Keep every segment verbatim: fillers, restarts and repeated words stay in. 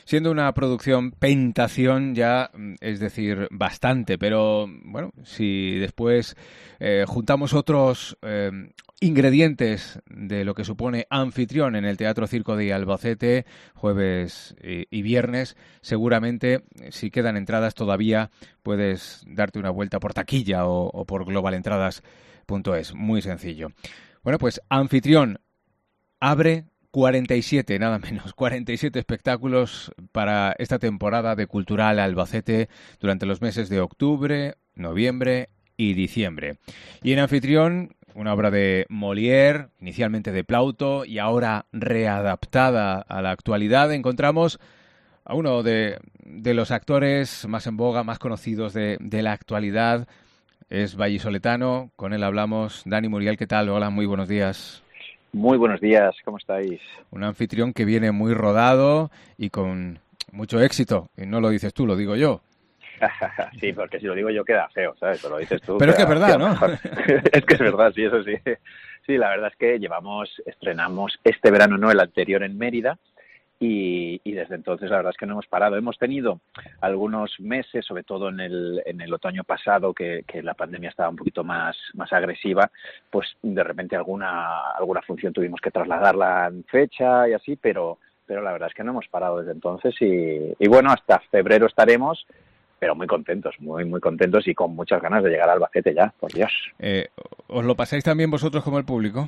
siendo una producción Pentación ya, es decir, bastante, pero bueno, si después eh, juntamos otros eh, ingredientes de lo que supone Anfitrión en el Teatro Circo de Albacete, jueves y, y viernes, seguramente si quedan entradas todavía puedes darte una vuelta por taquilla o, o por global entradas punto es, muy sencillo. Bueno, pues Anfitrión abre cuarenta y siete, nada menos, cuarenta y siete espectáculos para esta temporada de Cultural Albacete durante los meses de octubre, noviembre y diciembre. Y en Anfitrión, una obra de Molière, inicialmente de Plauto y ahora readaptada a la actualidad, encontramos a uno de, de los actores más en boga, más conocidos de, de la actualidad. Es vallisoletano, con él hablamos. Dani Muriel, ¿qué tal? Hola, muy buenos días. Muy buenos días, ¿cómo estáis? Un Anfitrión que viene muy rodado y con mucho éxito. Y no lo dices tú, lo digo yo. Sí, porque si lo digo yo queda feo, ¿sabes? Pero lo dices tú. Pero es que es verdad, ¿no? Es que es verdad, sí, eso sí. Sí, la verdad es que llevamos, estrenamos este verano, no el anterior, en Mérida. Y, y desde entonces la verdad es que no hemos parado. Hemos tenido algunos meses, sobre todo en el, en el otoño pasado, que, que la pandemia estaba un poquito más, más agresiva, pues de repente alguna, alguna función tuvimos que trasladarla en fecha y así, pero, pero la verdad es que no hemos parado desde entonces y, y bueno, hasta febrero estaremos, pero muy contentos, muy, muy contentos y con muchas ganas de llegar a Albacete ya, por Dios. Eh, ¿Os lo pasáis también vosotros como el público?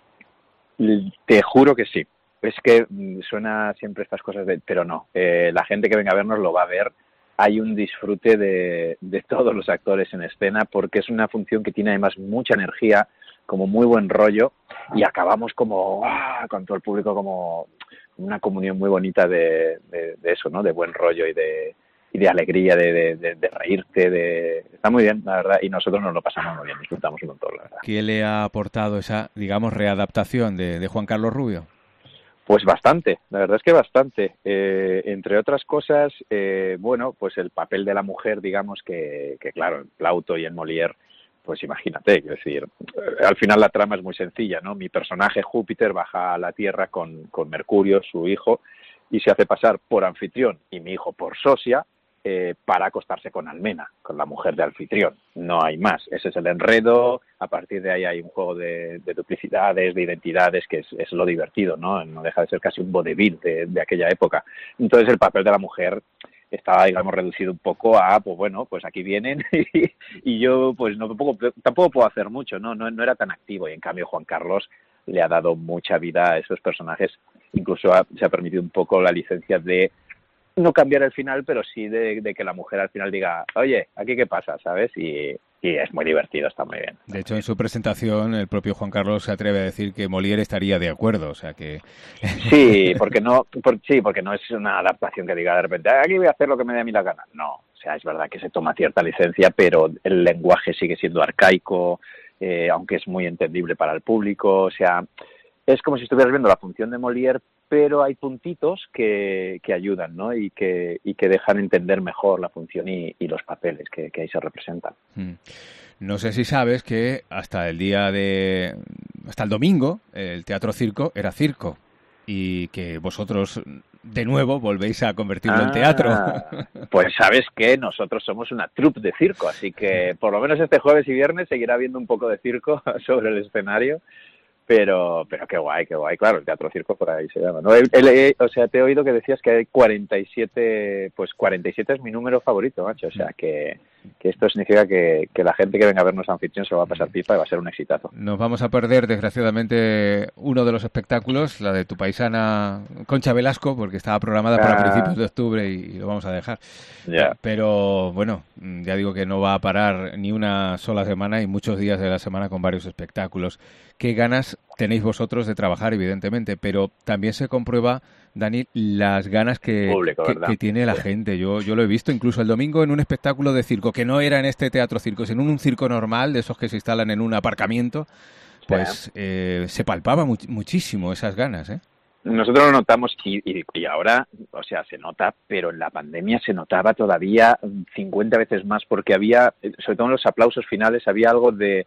Te juro que sí. Es que suena siempre estas cosas, de, pero no, eh, la gente que venga a vernos lo va a ver. Hay un disfrute de, de todos los actores en escena porque es una función que tiene además mucha energía, como muy buen rollo y acabamos como ¡ah!, con todo el público como una comunión muy bonita de, de, de eso, ¿no? De buen rollo y de, y de alegría, de, de, de, de reírte, de... Está muy bien, la verdad, y nosotros nos lo pasamos muy bien, disfrutamos un montón, la verdad. ¿Qué le ha aportado esa, digamos, readaptación de, de Juan Carlos Rubio? Pues bastante, la verdad es que bastante. Eh, entre otras cosas, eh, bueno, pues el papel de la mujer, digamos que, que claro, en Plauto y en Molière, pues imagínate, es decir, eh, al final la trama es muy sencilla, ¿no? Mi personaje Júpiter baja a la Tierra con, con Mercurio, su hijo, y se hace pasar por anfitrión y mi hijo por socia, Eh, para acostarse con Almena, con la mujer de Anfitrión. No hay más. Ese es el enredo. A partir de ahí hay un juego de, de duplicidades, de identidades, que es, es lo divertido, ¿no? No deja de ser casi un vodevil de, de aquella época. Entonces el papel de la mujer estaba, digamos, reducido un poco a, pues bueno, pues aquí vienen y, y yo pues no tampoco, tampoco puedo hacer mucho, ¿no? ¿no? No era tan activo y en cambio Juan Carlos le ha dado mucha vida a esos personajes. Incluso ha, se ha permitido un poco la licencia de no cambiar el final, pero sí de, de que la mujer al final diga, oye, ¿aquí qué pasa? ¿Sabes? Y, y es muy divertido, está muy bien. De hecho, en su presentación, el propio Juan Carlos se atreve a decir que Molière estaría de acuerdo, o sea que... Sí, porque no, por, sí, porque no es una adaptación que diga de repente, aquí voy a hacer lo que me dé a mí la gana. No, o sea, es verdad que se toma cierta licencia, pero el lenguaje sigue siendo arcaico, eh, aunque es muy entendible para el público, o sea, es como si estuvieras viendo la función de Molière, pero hay puntitos que, que ayudan, ¿no? Y que, y que dejan entender mejor la función y, y los papeles que, que ahí se representan. No sé si sabes que hasta el día de... hasta el domingo, el Teatro Circo era circo. Y que vosotros, de nuevo, volvéis a convertirlo ah, en teatro. Pues sabes que nosotros somos una troupe de circo, así que por lo menos este jueves y viernes seguirá habiendo un poco de circo sobre el escenario. Pero pero qué guay, qué guay. Claro, el Teatro Circo por ahí se llama, ¿no? El, el, el, o sea, te he oído que decías que hay cuarenta y siete, pues cuarenta y siete es mi número favorito, macho. O sea, que, que esto significa que, que la gente que venga a vernos a Anfitrión se va a pasar pipa y va a ser un exitazo. Nos vamos a perder, desgraciadamente, uno de los espectáculos, la de tu paisana Concha Velasco, porque estaba programada para ah. principios de octubre y, y lo vamos a dejar. Yeah. Pero, bueno, ya digo que no va a parar ni una sola semana y muchos días de la semana con varios espectáculos. Qué ganas tenéis vosotros de trabajar, evidentemente, pero también se comprueba, Dani, las ganas que, Público, que, que tiene la sí. gente. Yo, yo lo he visto incluso el domingo en un espectáculo de circo, que no era en este Teatro Circo, sino en un circo normal, de esos que se instalan en un aparcamiento, pues sí. eh, se palpaba mu- muchísimo esas ganas, ¿eh? Nosotros lo notamos y, y, y ahora, o sea, se nota, pero en la pandemia se notaba todavía cincuenta veces más porque había, sobre todo en los aplausos finales, había algo de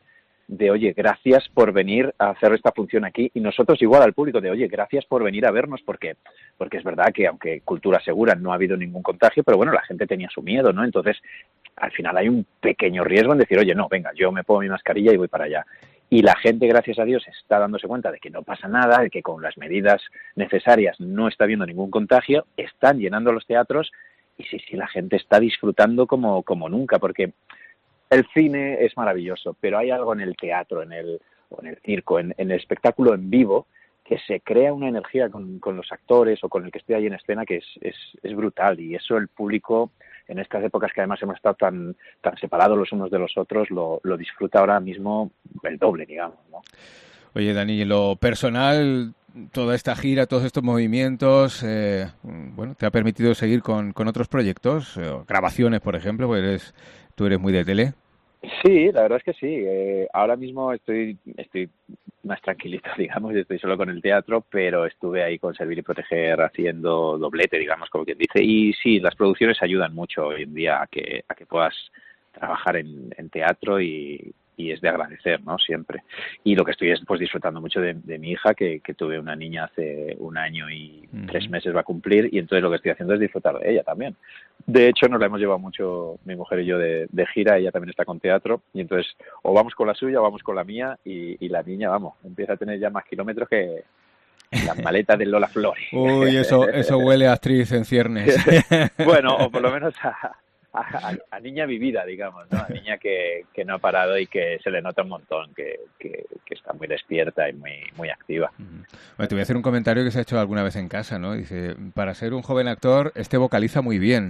de, oye, gracias por venir a hacer esta función aquí, y nosotros igual al público de, oye, gracias por venir a vernos, porque porque es verdad que aunque cultura segura no ha habido ningún contagio, pero bueno, la gente tenía su miedo, ¿no? Entonces, al final hay un pequeño riesgo en decir, oye, no, venga, yo me pongo mi mascarilla y voy para allá. Y la gente, gracias a Dios, está dándose cuenta de que no pasa nada, de que con las medidas necesarias no está habiendo ningún contagio, están llenando los teatros, y sí, sí, la gente está disfrutando como, como nunca, porque el cine es maravilloso, pero hay algo en el teatro, en el, o en el circo, en, en el espectáculo en vivo, que se crea una energía con, con los actores o con el que esté ahí en escena que es, es, es brutal, y eso el público, en estas épocas que además hemos estado tan, tan separados los unos de los otros, lo, lo disfruta ahora mismo el doble, digamos, ¿no? Oye, Dani, en lo personal, toda esta gira, todos estos movimientos, eh, bueno, ¿te ha permitido seguir con, con otros proyectos? Eh, grabaciones, por ejemplo, porque eres, tú eres muy de tele. Sí, la verdad es que sí. Eh, ahora mismo estoy estoy más tranquilito, digamos, estoy solo con el teatro, pero estuve ahí con Servir y Proteger haciendo doblete, digamos, como quien dice. Y sí, las producciones ayudan mucho hoy en día a que a que puedas trabajar en, en teatro, y, y es de agradecer, ¿no? Siempre. Y lo que estoy es pues disfrutando mucho de, de mi hija, que, que tuve una niña hace un año y uh-huh. tres meses va a cumplir, y entonces lo que estoy haciendo es disfrutar de ella también. De hecho, nos la hemos llevado mucho, mi mujer y yo, de, de gira. Ella también está con teatro, y entonces o vamos con la suya o vamos con la mía, y, y la niña, vamos, empieza a tener ya más kilómetros que las maletas de Lola Flores. Uy, eso, eso huele a actriz en ciernes. Bueno, o por lo menos a... A, a niña vivida, digamos, ¿no? A niña que, que no ha parado y que se le nota un montón, que, que, que está muy despierta y muy, muy activa. Bueno, te voy a hacer un comentario que se ha hecho alguna vez en casa, ¿no? Dice, para ser un joven actor, este vocaliza muy bien.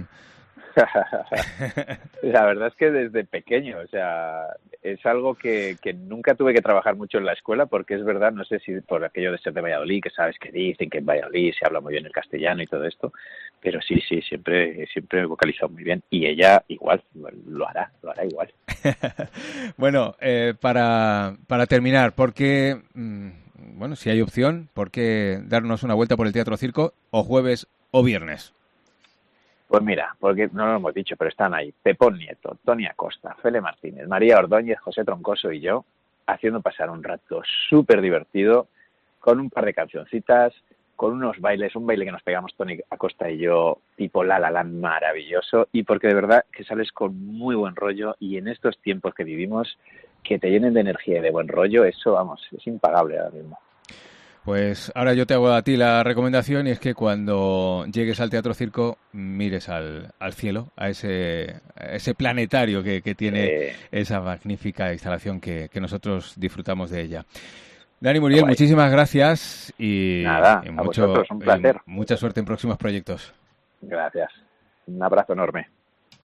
La verdad es que desde pequeño, o sea, es algo que, que nunca tuve que trabajar mucho en la escuela, porque es verdad, no sé si por aquello de ser de Valladolid, que sabes que dicen que en Valladolid se habla muy bien el castellano y todo esto, pero sí, sí, siempre siempre he vocalizado muy bien, y ella igual, lo hará, lo hará igual. Bueno, eh, para, para terminar, ¿por qué, mmm, bueno, si hay opción, por qué darnos una vuelta por el Teatro Circo o jueves o viernes? Pues mira, porque no lo hemos dicho, pero están ahí Pepón Nieto, Tony Acosta, Fele Martínez, María Ordóñez, José Troncoso y yo, haciendo pasar un rato súper divertido, con un par de cancioncitas, con unos bailes, un baile que nos pegamos Tony Acosta y yo, tipo La La Land, maravilloso, y porque de verdad que sales con muy buen rollo, y en estos tiempos que vivimos, que te llenen de energía y de buen rollo, eso, vamos, es impagable ahora mismo. Pues ahora yo te hago a ti la recomendación, y es que cuando llegues al Teatro Circo mires al, al cielo, a ese, a ese planetario que, que tiene eh... esa magnífica instalación que, que nosotros disfrutamos de ella. Dani Muriel, Guay. Muchísimas gracias y, Nada, y a mucho, vosotros, un placer. Y mucha suerte en próximos proyectos. Gracias. Un abrazo enorme.